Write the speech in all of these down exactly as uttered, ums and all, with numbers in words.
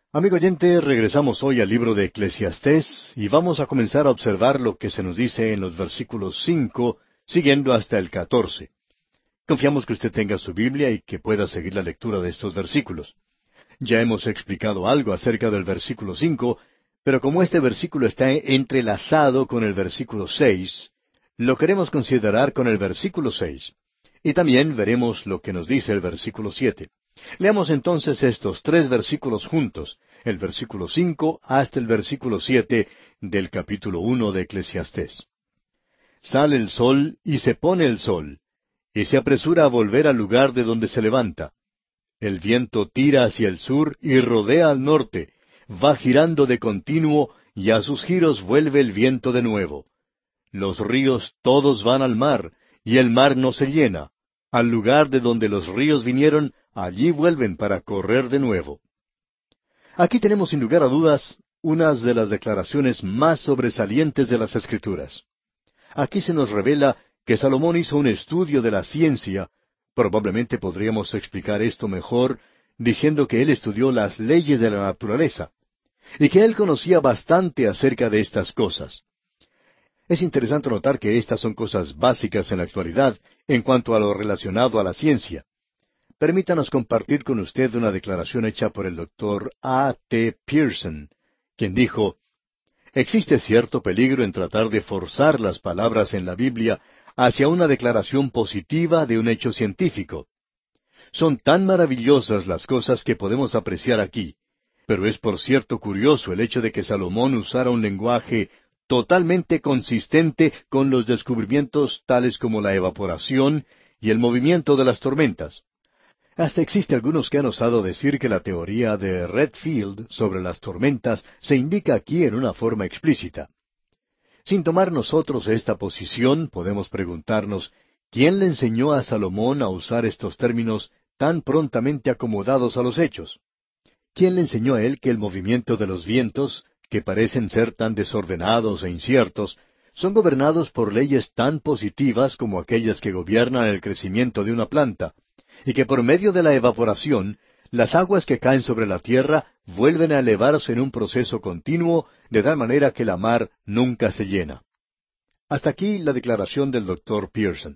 Amigo oyente, regresamos hoy al libro de Eclesiastés y vamos a comenzar a observar lo que se nos dice en los versículos cinco, siguiendo hasta el catorce. Confiamos que usted tenga su Biblia y que pueda seguir la lectura de estos versículos. Ya hemos explicado algo acerca del versículo cinco, pero como este versículo está entrelazado con el versículo seis, lo queremos considerar con el versículo seis. Y también veremos lo que nos dice el versículo siete. Leamos entonces estos tres versículos juntos, el versículo cinco hasta el versículo siete del capítulo uno de Eclesiastés. Sale el sol y se pone el sol, y se apresura a volver al lugar de donde se levanta. El viento tira hacia el sur y rodea al norte, va girando de continuo, y a sus giros vuelve el viento de nuevo. Los ríos todos van al mar, y el mar no se llena. Al lugar de donde los ríos vinieron, allí vuelven para correr de nuevo. Aquí tenemos sin lugar a dudas unas de las declaraciones más sobresalientes de las Escrituras. Aquí se nos revela que Salomón hizo un estudio de la ciencia. Probablemente podríamos explicar esto mejor diciendo que él estudió las leyes de la naturaleza, y que él conocía bastante acerca de estas cosas. Es interesante notar que estas son cosas básicas en la actualidad en cuanto a lo relacionado a la ciencia. Permítanos compartir con usted una declaración hecha por el doctor A. T. Pierson, quien dijo: «Existe cierto peligro en tratar de forzar las palabras en la Biblia hacia una declaración positiva de un hecho científico. Son tan maravillosas las cosas que podemos apreciar aquí, pero es por cierto curioso el hecho de que Salomón usara un lenguaje totalmente consistente con los descubrimientos tales como la evaporación y el movimiento de las tormentas. Hasta existe algunos que han osado decir que la teoría de Redfield sobre las tormentas se indica aquí en una forma explícita. Sin tomar nosotros esta posición, podemos preguntarnos, ¿quién le enseñó a Salomón a usar estos términos tan prontamente acomodados a los hechos? ¿Quién le enseñó a él que el movimiento de los vientos, que parecen ser tan desordenados e inciertos, son gobernados por leyes tan positivas como aquellas que gobiernan el crecimiento de una planta, y que por medio de la evaporación, las aguas que caen sobre la tierra vuelven a elevarse en un proceso continuo, de tal manera que la mar nunca se llena? Hasta aquí la declaración del doctor Pierson.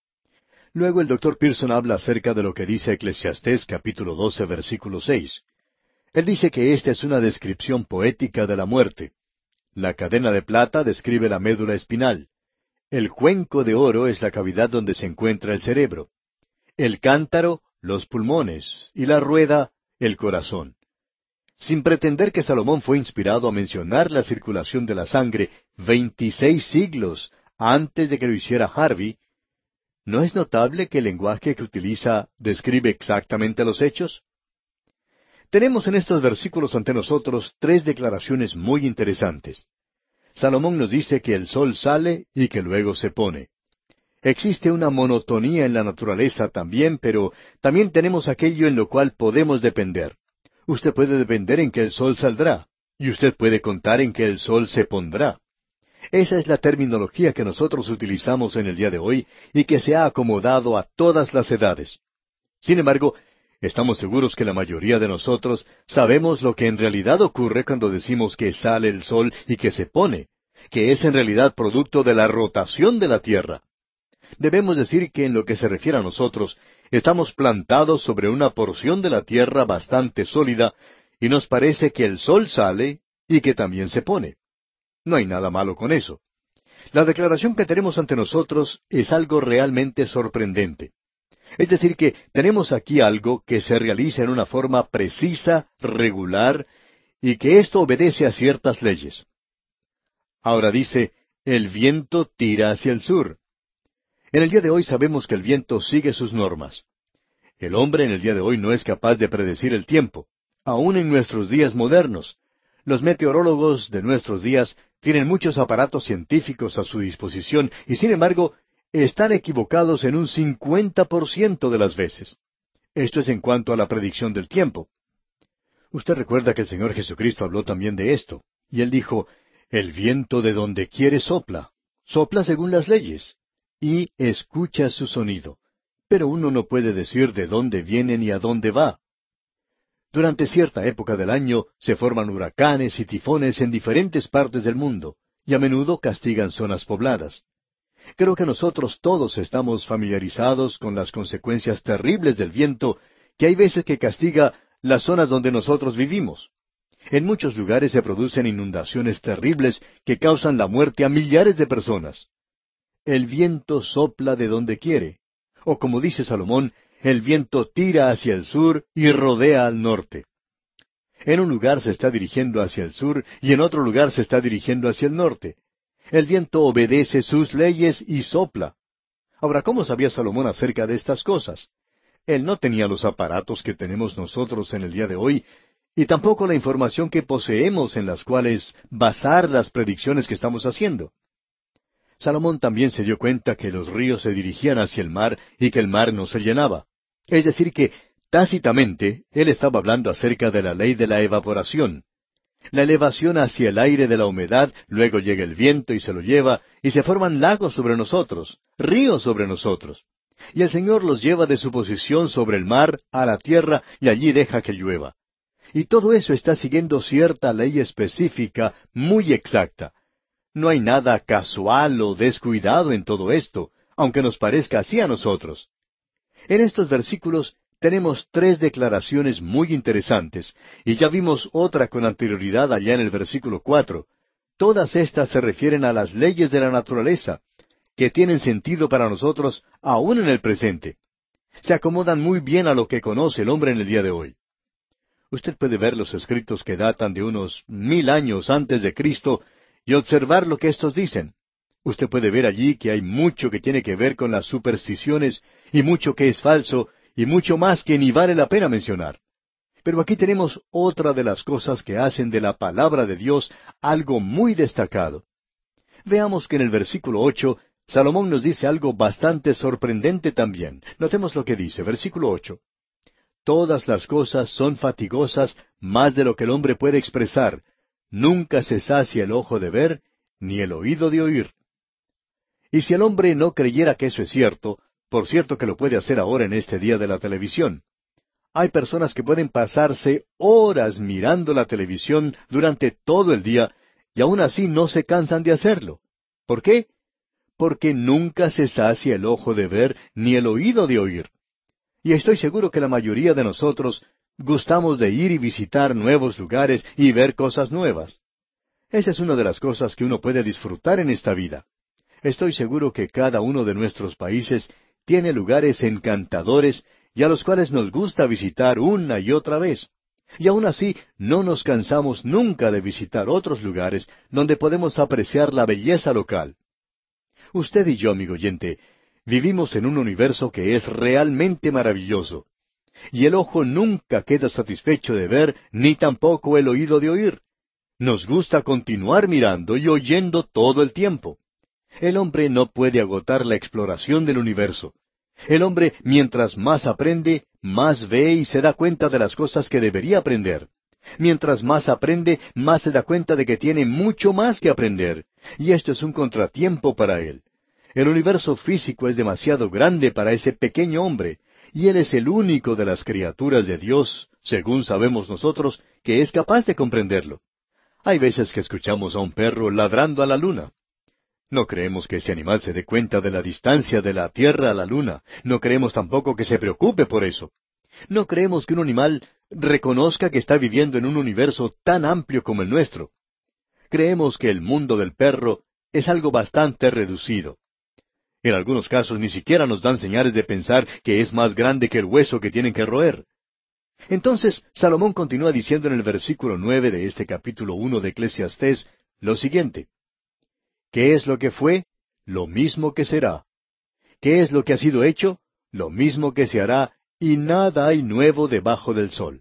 Luego el doctor Pierson habla acerca de lo que dice Eclesiastés capítulo doce versículo seis. Él dice que esta es una descripción poética de la muerte. La cadena de plata describe la médula espinal. El cuenco de oro es la cavidad donde se encuentra el cerebro. El cántaro, los pulmones, y la rueda, el corazón. Sin pretender que Salomón fue inspirado a mencionar la circulación de la sangre veintiséis siglos antes de que lo hiciera Harvey, ¿no es notable que el lenguaje que utiliza describe exactamente los hechos? Tenemos en estos versículos ante nosotros tres declaraciones muy interesantes. Salomón nos dice que el sol sale y que luego se pone. Existe una monotonía en la naturaleza también, pero también tenemos aquello en lo cual podemos depender. Usted puede depender en que el sol saldrá, y usted puede contar en que el sol se pondrá. Esa es la terminología que nosotros utilizamos en el día de hoy y que se ha acomodado a todas las edades. Sin embargo, estamos seguros que la mayoría de nosotros sabemos lo que en realidad ocurre cuando decimos que sale el sol y que se pone, que es en realidad producto de la rotación de la tierra. Debemos decir que en lo que se refiere a nosotros, estamos plantados sobre una porción de la tierra bastante sólida, y nos parece que el sol sale y que también se pone. No hay nada malo con eso. La declaración que tenemos ante nosotros es algo realmente sorprendente. Es decir, que tenemos aquí algo que se realiza en una forma precisa, regular, y que esto obedece a ciertas leyes. Ahora dice, el viento tira hacia el sur. En el día de hoy sabemos que el viento sigue sus normas. El hombre en el día de hoy no es capaz de predecir el tiempo, aun en nuestros días modernos. Los meteorólogos de nuestros días tienen muchos aparatos científicos a su disposición y, sin embargo, están equivocados en un cincuenta por ciento de las veces. Esto es en cuanto a la predicción del tiempo. Usted recuerda que el Señor Jesucristo habló también de esto, y Él dijo, el viento de donde quiere sopla, sopla según las leyes, y escucha su sonido, pero uno no puede decir de dónde viene ni a dónde va. Durante cierta época del año se forman huracanes y tifones en diferentes partes del mundo, y a menudo castigan zonas pobladas. Creo que nosotros todos estamos familiarizados con las consecuencias terribles del viento, que hay veces que castiga las zonas donde nosotros vivimos. En muchos lugares se producen inundaciones terribles que causan la muerte a millares de personas. El viento sopla de donde quiere, o como dice Salomón, el viento tira hacia el sur y rodea al norte. En un lugar se está dirigiendo hacia el sur y en otro lugar se está dirigiendo hacia el norte. El viento obedece sus leyes y sopla. Ahora, ¿cómo sabía Salomón acerca de estas cosas? Él no tenía los aparatos que tenemos nosotros en el día de hoy, y tampoco la información que poseemos en las cuales basar las predicciones que estamos haciendo. Salomón también se dio cuenta que los ríos se dirigían hacia el mar y que el mar no se llenaba. Es decir, que tácitamente él estaba hablando acerca de la ley de la evaporación. La elevación hacia el aire de la humedad, luego llega el viento y se lo lleva, y se forman lagos sobre nosotros, ríos sobre nosotros. Y el Señor los lleva de su posición sobre el mar a la tierra y allí deja que llueva. Y todo eso está siguiendo cierta ley específica, muy exacta. No hay nada casual o descuidado en todo esto, aunque nos parezca así a nosotros. En estos versículos tenemos tres declaraciones muy interesantes, y ya vimos otra con anterioridad allá en el versículo cuatro. Todas estas se refieren a las leyes de la naturaleza, que tienen sentido para nosotros aún en el presente. Se acomodan muy bien a lo que conoce el hombre en el día de hoy. Usted puede ver los escritos que datan de unos mil años antes de Cristo y observar lo que estos dicen. Usted puede ver allí que hay mucho que tiene que ver con las supersticiones y mucho que es falso y mucho más que ni vale la pena mencionar. Pero aquí tenemos otra de las cosas que hacen de la palabra de Dios algo muy destacado. Veamos que en el versículo ocho, Salomón nos dice algo bastante sorprendente también. Notemos lo que dice, versículo ocho. Todas las cosas son fatigosas más de lo que el hombre puede expresar. Nunca se sacia el ojo de ver, ni el oído de oír. Y si el hombre no creyera que eso es cierto, por cierto que lo puede hacer ahora en este día de la televisión. Hay personas que pueden pasarse horas mirando la televisión durante todo el día, y aún así no se cansan de hacerlo. ¿Por qué? Porque nunca se sacia el ojo de ver, ni el oído de oír. Y estoy seguro que la mayoría de nosotros gustamos de ir y visitar nuevos lugares y ver cosas nuevas. Esa es una de las cosas que uno puede disfrutar en esta vida. Estoy seguro que cada uno de nuestros países tiene lugares encantadores y a los cuales nos gusta visitar una y otra vez. Y aún así no nos cansamos nunca de visitar otros lugares donde podemos apreciar la belleza local. Usted y yo, amigo oyente, vivimos en un universo que es realmente maravilloso. Y el ojo nunca queda satisfecho de ver, ni tampoco el oído de oír. Nos gusta continuar mirando y oyendo todo el tiempo. El hombre no puede agotar la exploración del universo. El hombre, mientras más aprende, más ve y se da cuenta de las cosas que debería aprender. Mientras más aprende, más se da cuenta de que tiene mucho más que aprender. Y esto es un contratiempo para él. El universo físico es demasiado grande para ese pequeño hombre, y él es el único de las criaturas de Dios, según sabemos nosotros, que es capaz de comprenderlo. Hay veces que escuchamos a un perro ladrando a la luna. No creemos que ese animal se dé cuenta de la distancia de la Tierra a la luna. No creemos tampoco que se preocupe por eso. No creemos que un animal reconozca que está viviendo en un universo tan amplio como el nuestro. Creemos que el mundo del perro es algo bastante reducido. En algunos casos ni siquiera nos dan señales de pensar que es más grande que el hueso que tienen que roer. Entonces, Salomón continúa diciendo en el versículo nueve de este capítulo uno de Eclesiastés lo siguiente. ¿Qué es lo que fue? Lo mismo que será. ¿Qué es lo que ha sido hecho? Lo mismo que se hará, y nada hay nuevo debajo del sol.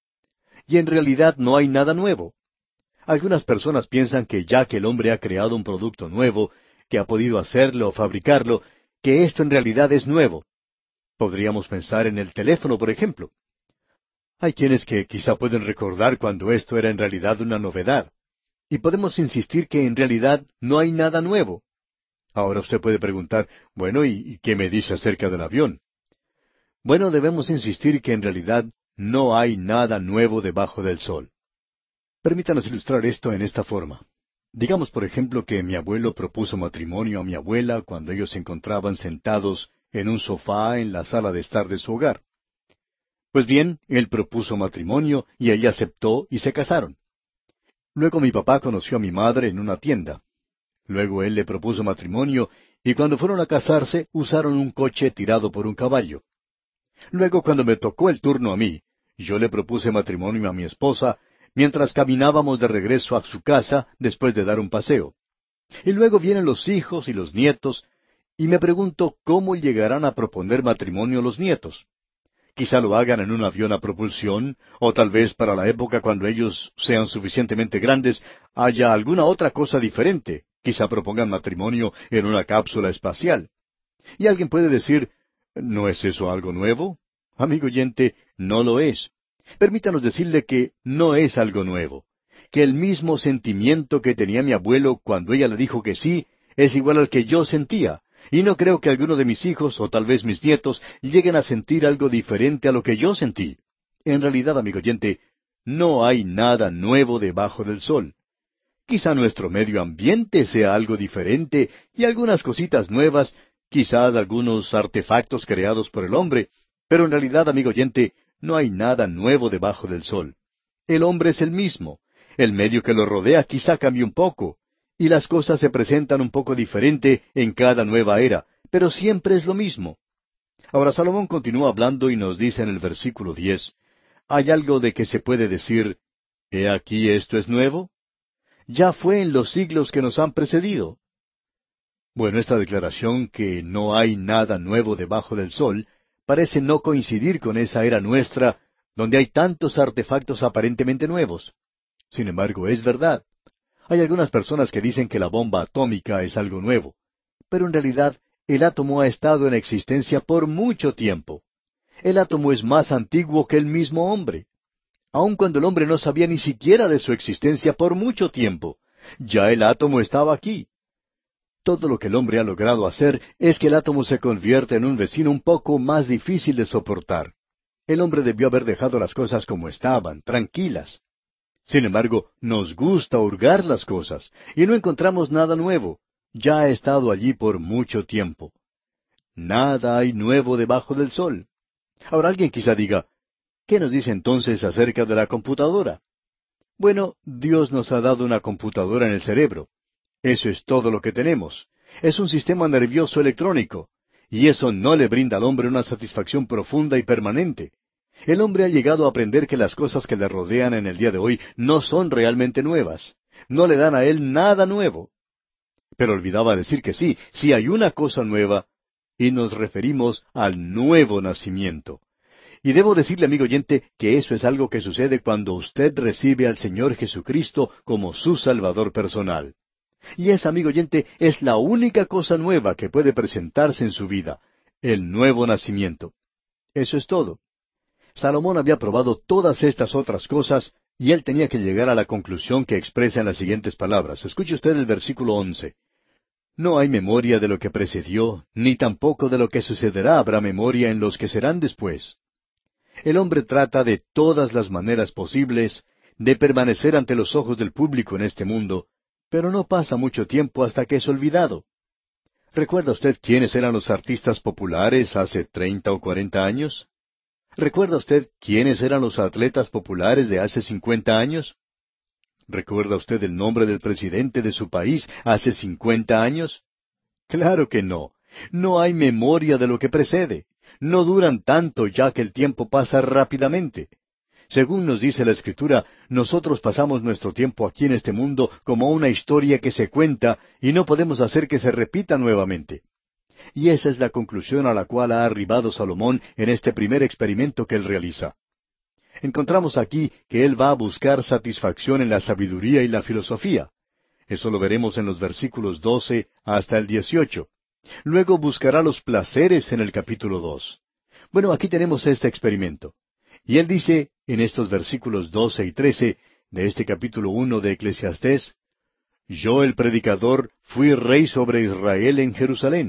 Y en realidad no hay nada nuevo. Algunas personas piensan que ya que el hombre ha creado un producto nuevo, que ha podido hacerlo o fabricarlo, que esto en realidad es nuevo. Podríamos pensar en el teléfono, por ejemplo. Hay quienes que quizá pueden recordar cuando esto era en realidad una novedad. Y podemos insistir que en realidad no hay nada nuevo. Ahora usted puede preguntar, bueno, ¿y qué me dice acerca del avión? Bueno, debemos insistir que en realidad no hay nada nuevo debajo del sol. Permítanos ilustrar esto en esta forma. Digamos, por ejemplo, que mi abuelo propuso matrimonio a mi abuela cuando ellos se encontraban sentados en un sofá en la sala de estar de su hogar. Pues bien, él propuso matrimonio y ella aceptó y se casaron. Luego mi papá conoció a mi madre en una tienda. Luego él le propuso matrimonio y cuando fueron a casarse usaron un coche tirado por un caballo. Luego cuando me tocó el turno a mí, yo le propuse matrimonio a mi esposa mientras caminábamos de regreso a su casa después de dar un paseo. Y luego vienen los hijos y los nietos, y me pregunto cómo llegarán a proponer matrimonio los nietos. Quizá lo hagan en un avión a propulsión, o tal vez para la época cuando ellos sean suficientemente grandes haya alguna otra cosa diferente. Quizá propongan matrimonio en una cápsula espacial. Y alguien puede decir, ¿no es eso algo nuevo? Amigo oyente, no lo es. Permítanos decirle que no es algo nuevo, que el mismo sentimiento que tenía mi abuelo cuando ella le dijo que sí, es igual al que yo sentía, y no creo que alguno de mis hijos, o tal vez mis nietos, lleguen a sentir algo diferente a lo que yo sentí. En realidad, amigo oyente, no hay nada nuevo debajo del sol. Quizá nuestro medio ambiente sea algo diferente y algunas cositas nuevas, quizás algunos artefactos creados por el hombre, pero en realidad, amigo oyente, no hay nada nuevo debajo del sol. El hombre es el mismo. El medio que lo rodea quizá cambie un poco, y las cosas se presentan un poco diferente en cada nueva era, pero siempre es lo mismo. Ahora Salomón continúa hablando y nos dice en el versículo diez, ¿hay algo de que se puede decir, he aquí esto es nuevo? Ya fue en los siglos que nos han precedido. Bueno, esta declaración que no hay nada nuevo debajo del sol parece no coincidir con esa era nuestra, donde hay tantos artefactos aparentemente nuevos. Sin embargo, es verdad. Hay algunas personas que dicen que la bomba atómica es algo nuevo, pero en realidad el átomo ha estado en existencia por mucho tiempo. El átomo es más antiguo que el mismo hombre. Aun cuando el hombre no sabía ni siquiera de su existencia por mucho tiempo, ya el átomo estaba aquí. Todo lo que el hombre ha logrado hacer es que el átomo se convierta en un vecino un poco más difícil de soportar. El hombre debió haber dejado las cosas como estaban, tranquilas. Sin embargo, nos gusta hurgar las cosas, y no encontramos nada nuevo. Ya ha estado allí por mucho tiempo. Nada hay nuevo debajo del sol. Ahora alguien quizá diga, ¿qué nos dice entonces acerca de la computadora? Bueno, Dios nos ha dado una computadora en el cerebro. Eso es todo lo que tenemos. Es un sistema nervioso electrónico, y eso no le brinda al hombre una satisfacción profunda y permanente. El hombre ha llegado a aprender que las cosas que le rodean en el día de hoy no son realmente nuevas. No le dan a él nada nuevo. Pero olvidaba decir que sí, sí hay una cosa nueva, y nos referimos al nuevo nacimiento. Y debo decirle, amigo oyente, que eso es algo que sucede cuando usted recibe al Señor Jesucristo como su Salvador personal. Y esa, amigo oyente, es la única cosa nueva que puede presentarse en su vida, el nuevo nacimiento. Eso es todo. Salomón había probado todas estas otras cosas, y él tenía que llegar a la conclusión que expresa en las siguientes palabras. Escuche usted el versículo once. No hay memoria de lo que precedió, ni tampoco de lo que sucederá habrá memoria en los que serán después. El hombre trata de todas las maneras posibles de permanecer ante los ojos del público en este mundo, pero no pasa mucho tiempo hasta que es olvidado. ¿Recuerda usted quiénes eran los artistas populares hace treinta o cuarenta años? ¿Recuerda usted quiénes eran los atletas populares de hace cincuenta años? ¿Recuerda usted el nombre del presidente de su país hace cincuenta años? Claro que no. No hay memoria de lo que precede. No duran tanto ya que el tiempo pasa rápidamente. Según nos dice la Escritura, nosotros pasamos nuestro tiempo aquí en este mundo como una historia que se cuenta y no podemos hacer que se repita nuevamente. Y esa es la conclusión a la cual ha arribado Salomón en este primer experimento que él realiza. Encontramos aquí que él va a buscar satisfacción en la sabiduría y la filosofía. Eso lo veremos en los versículos doce hasta el dieciocho. Luego buscará los placeres en el capítulo dos. Bueno, aquí tenemos este experimento. Y él dice, en estos versículos doce y trece de este capítulo uno de Eclesiastés, Yo el predicador fui rey sobre Israel en Jerusalén,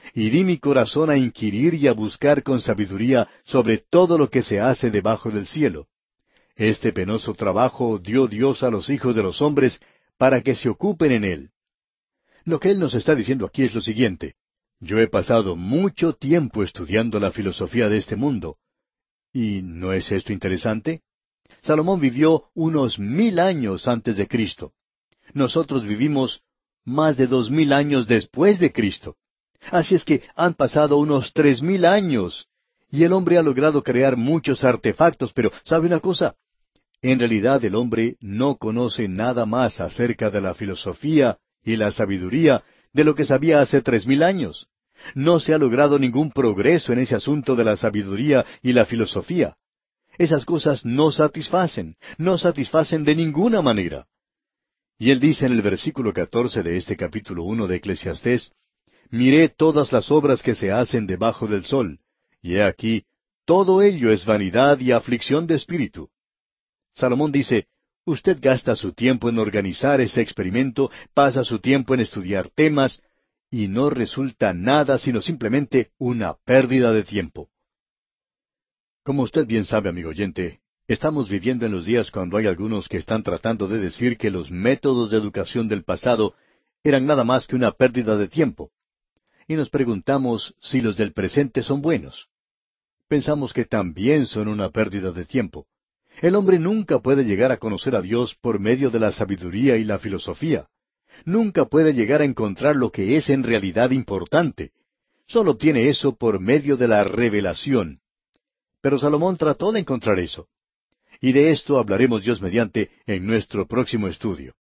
y di mi corazón a inquirir y a buscar con sabiduría sobre todo lo que se hace debajo del cielo. Este penoso trabajo dio Dios a los hijos de los hombres para que se ocupen en él. Lo que él nos está diciendo aquí es lo siguiente: yo he pasado mucho tiempo estudiando la filosofía de este mundo. ¿Y no es esto interesante? Salomón vivió unos mil años antes de Cristo. Nosotros vivimos más de dos mil años después de Cristo. Así es que han pasado unos tres mil años, y el hombre ha logrado crear muchos artefactos, pero ¿sabe una cosa? En realidad el hombre no conoce nada más acerca de la filosofía y la sabiduría de lo que sabía hace tres mil años. No se ha logrado ningún progreso en ese asunto de la sabiduría y la filosofía. Esas cosas no satisfacen, no satisfacen de ninguna manera. Y él dice en el versículo catorce de este capítulo uno de Eclesiastés: miré todas las obras que se hacen debajo del sol, y he aquí, todo ello es vanidad y aflicción de espíritu. Salomón dice, usted gasta su tiempo en organizar ese experimento, pasa su tiempo en estudiar temas, y no resulta nada sino simplemente una pérdida de tiempo. Como usted bien sabe, amigo oyente, estamos viviendo en los días cuando hay algunos que están tratando de decir que los métodos de educación del pasado eran nada más que una pérdida de tiempo. Y nos preguntamos si los del presente son buenos. Pensamos que también son una pérdida de tiempo. El hombre nunca puede llegar a conocer a Dios por medio de la sabiduría y la filosofía. Nunca puede llegar a encontrar lo que es en realidad importante. Solo obtiene eso por medio de la revelación. Pero Salomón trató de encontrar eso. Y de esto hablaremos Dios mediante en nuestro próximo estudio.